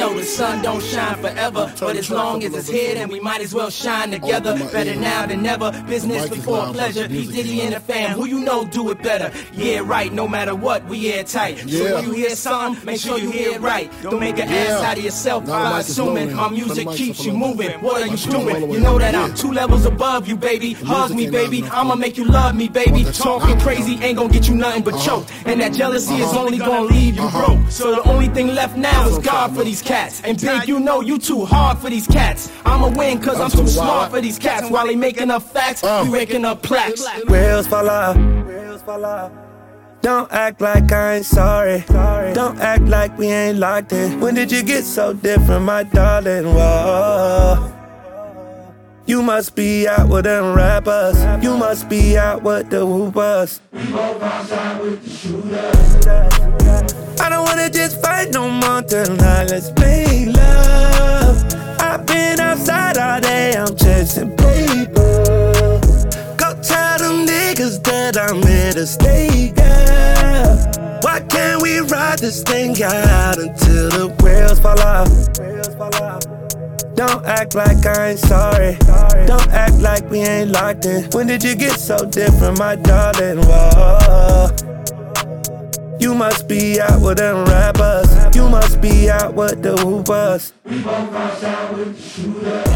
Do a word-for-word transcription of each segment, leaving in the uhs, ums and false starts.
know the sun don't shine forever, but as long as it's here, then we might as well shine together. Better now than never, business before pleasure. P. Diddy and the fam, who you know do it better. Yeah, right, no matter what, we airtight. So Yeah. when you hear something, make sure you hear it right. Don't make an ass out of yourself by assuming my music keeps you moving. What are you doing? You know that I'm two levels above you, baby. Hug me, baby, I'ma make you love me, baby. Talking crazy ain't gonna get you nothing but choke. And that jealousy is only gonna leave you broke. So the only thing left now is God for these cats. And Big, you know you too hard for these cats. I'ma win cause I'm too smart for these cats. While they making up facts, we raking up plaques. Wheels fall off. Don't act like I ain't sorry. Don't act like we ain't locked in. When did you get so different, my darling? Whoa. You must be out with them rappers. You must be out with the whoopers. We both outside with the shooters. I don't wanna just fight no more tonight. Let's make love. I've been outside all day. I'm chasing paper. Go tell them niggas that I'm here to stay, girl. Why can't we ride this thing out until the wheels fall off? Don't act like I ain't sorry. Don't act like we ain't locked in. When did you get so different, my darling? Whoa. You must be out with them rappers. You must be out with the whoopers. We both outside with the shooters.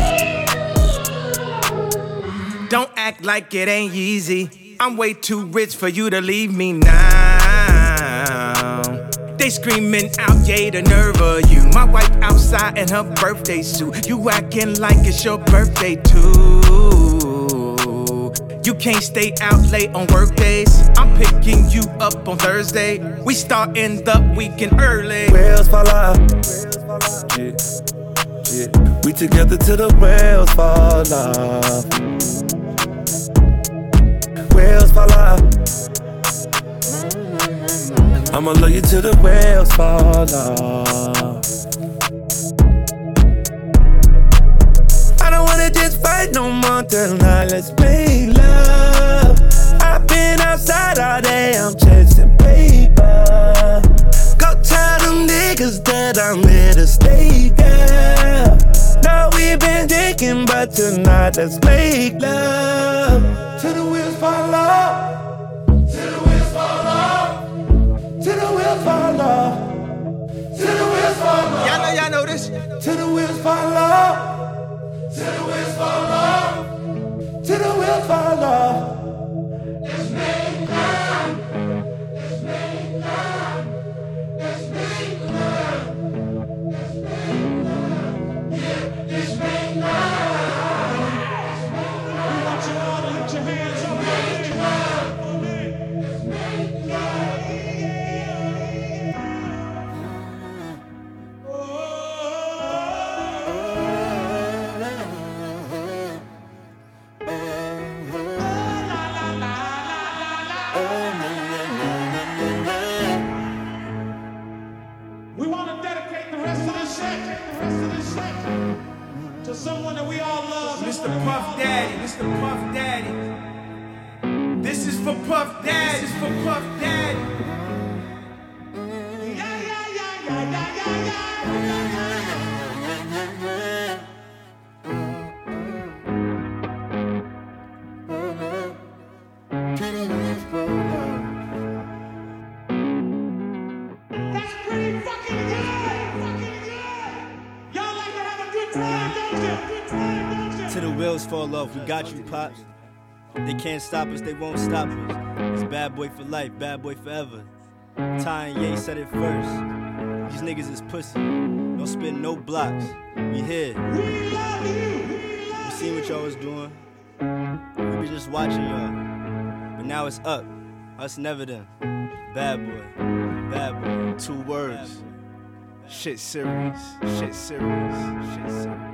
Don't act like it ain't easy. I'm way too rich for you to leave me now. They screaming out, yay, the nerve of you. My wife outside in her birthday suit. You acting like it's your birthday too. You can't stay out late on work days. I'm picking you up on Thursday. We starting the weekend early. Wheels fall off. Yeah, yeah. We together till the wheels fall off. Wheels fall off. I'ma love you till the wheels fall off. I don't wanna just fight no more tonight. Let's make love. I've been outside all day. I'm chasing paper. Go tell them niggas that I'm here to stay, girl. No, we've been drinking, but tonight let's make love. Till the wheels fall off. Till the wheels fall off. Till the wheels fall off. Till the wheels fall off. Y'all know, y'all know this. Till the wheels fall off. Till the wheels fall off. Till the wheels fall off. Let's make love. Let's make love. Let's make love. Let's make love. Yeah, let's make love. We want you all to lift your hands up. Make love. Let's make love. We want to dedicate the rest of this set, the rest of this set, to someone that we all love. Mister Puff Daddy, Mister Puff Daddy. This is for Puff Daddy, this is for Puff Daddy. Yeah, yeah, yeah, yeah, yeah, yeah, yeah. That's pretty fucking good, fucking good. Y'all like to have a good time, don't you? Good time, don't you? Till the wheels fall off, we got you, Pops. They can't stop us, they won't stop us. It's bad boy for life, bad boy forever. Ty and Ye said it first. These niggas is pussy. Don't spin no blocks. We here. We love you. We seen what y'all was doing. We be just watching y'all. But now it's up. Us never them. Bad boy. Bad boy. Two words. Shit serious. Shit serious. Shit serious.